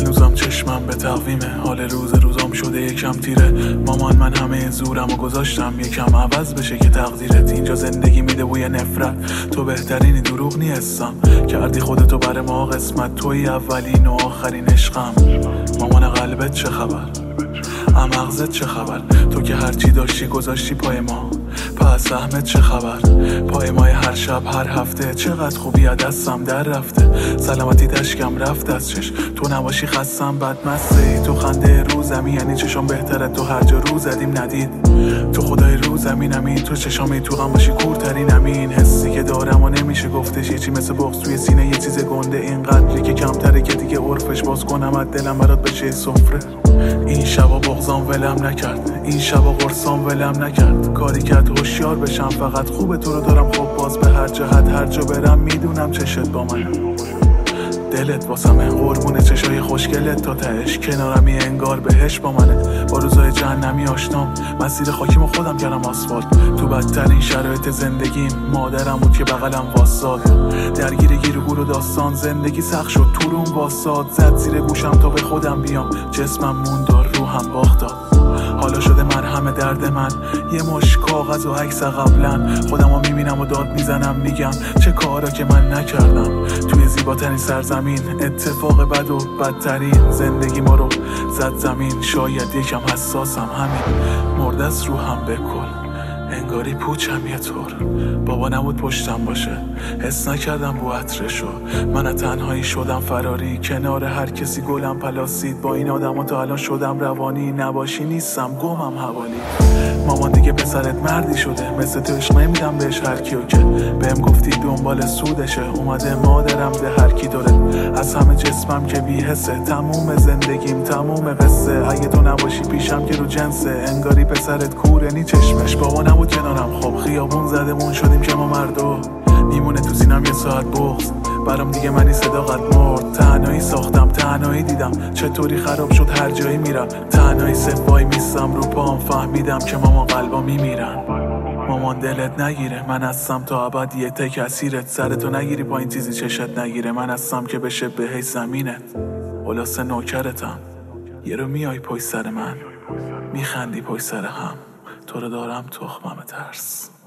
هنوزم چشمم به تقویمه، حال روزام شده یکم تیره. مامان من همه زورمو گذاشتم یکم عوض بشه که تقدیرت. اینجا زندگی میده بوی نفرت، تو بهترینی دروغ نیستم. کردی خودتو بر ما قسمت، توی اولین و آخرین عشقم. مامان قلبت چه خبر؟ مغزت چه خبر؟ تو که هرچی داشتی گذاشتی پای ما، پس سهمت چه خبر؟ پای مای هر شب هر هفته، چقدر خوبی دستم در رفته. سلامتی تشکم رفت از چش، تو نباشی خستم بدمسته ای. تو خنده رو زمین یعنی چشام بهتره، تو هر جا رو زدیم ندید. تو خدای رو زمینمی، تو چشامی تو غم باشی کورترینمی. این حسی که دارم و نمیشه گفتش، یه چی مثل بغض توی سینه، یه چیز گنده اینقدری که کمتره که دیگه عرفش باز کنم از دلم برات بشه سفره. این شبا بغضام ولم نکرد، این شبا قرصام ولم نکرد. کاری کرد هوشیار بشم، فقط خوبه تو رو دارم. خب باز به هر جهت هر جا برم میدونم چشت با من. دلت واسمه قربون چشای خوشگلت تا تهش، کنارمی انگار بهش با منه. با روزای جهنمی آشنام، مسیر خاکیمو خودم کردم آسفالت. تو بدترین شرایط زندگیم مادرم بود که بغلم واساد. درگیر گیر و گور و داستان، زندگی سخت شد تو روم واساد. زد زیر گوشم تا به خودم بیام، جسمم موند و روحم باخت داد. حالا شده مرهم درد من، یه مش کاغذ و عکس قبلا. خودمو میبینم و داد میزنم، میگم چه کارا که من نکردم. توی زیباترین سرزمین، اتفاق بد و بدترین زندگی ما رو زد زمین. شاید یکم حساسم، همین مرده از روحم بکل. انگاری پوچم یه طور، بابا نبود پشتم باشه، حس نکردم بو عطرشو. من از تنهایی شدم فراری، کنار هر کسی گلم پلاسید. با این آدم تا الان شدم روانی، نباشی نیستم گمم حوالی. مامان دیگه پسرت مردی شده، مثل تو عشق نمیدم بهش هر کیو که. بهم گفتی دنبال سودشه، اومده مادرم ده هر کی داره. از همه جسمم که بی حسه، تموم زندگیم تموم قصه. اگه تو نباشی پیشم که رو جنسه، انگاری پسرت کورنی چشمش. بابا نبود کنارم، خب خیابون زدمون شدیم که ما مردو. میمونه تو سینم یه ساعت بغض، برام دیگه منی صداقت مرد. تنهایی ساختم تنهایی دیدم، چطوری خراب شد هر جایی میرم. تنهایی صفایی میستم رو پام، فهمیدم که مامان قلبا میمیرن. مامان دلت نگیره، من هستم تا ابد یه تک اسیرت. سرتو نگیری پایین چیزی چشت نگیره، من هستم که بشه بهش زمینت. خلاصه نوکرتم، یه رو میای پشت سر من، میخندی پشت سر هم. تو رو دارم تخمم ترس.